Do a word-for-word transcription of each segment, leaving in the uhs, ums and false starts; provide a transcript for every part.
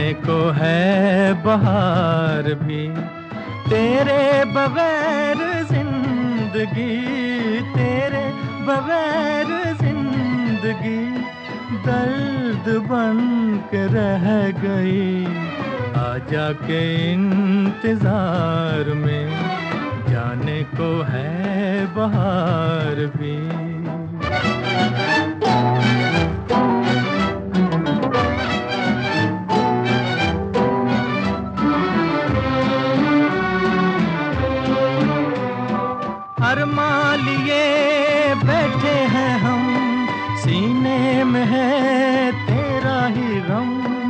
जाने को है बहार भी, तेरे बगैर जिंदगी, तेरे बगैर जिंदगी दर्द बन के रह गई। आजा के इंतजार में जाने को है बहार भी। अरमां लिए बैठे हैं हम, सीने में है तेरा ही गम।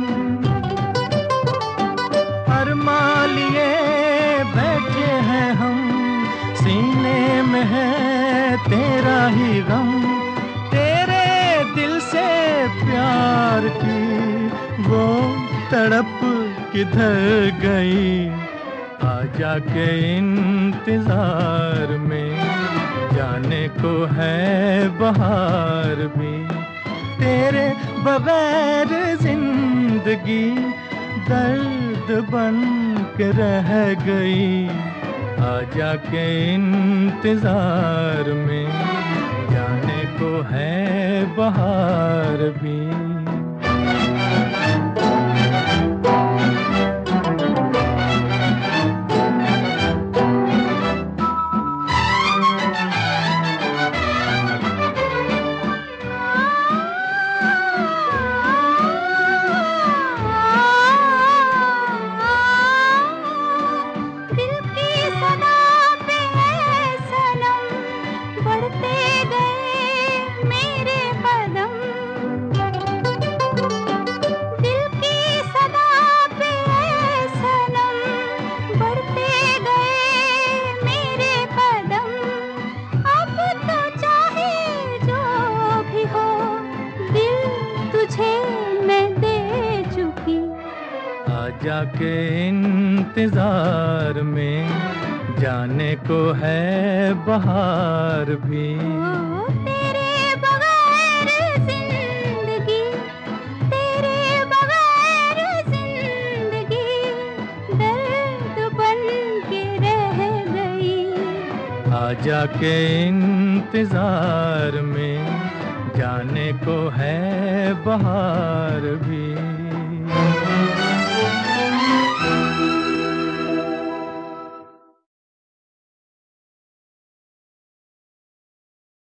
अरमां लिए बैठे हैं हम, सीने में है तेरा ही गम। तेरे दिल से प्यार की वो तड़प किधर गई। आजा के इंतजार में जाने को है बहार भी, तेरे बगैर जिंदगी दर्द बन के रह गई। आजा के इंतजार में जाने को है बहार भी। आजा के इंतजार में जाने को है बहार भी। तेरे बगैर जिंदगी, तेरे बगैर जिंदगी दर्द बन के रह गई। आजा के इंतजार में जाने को है बहार भी।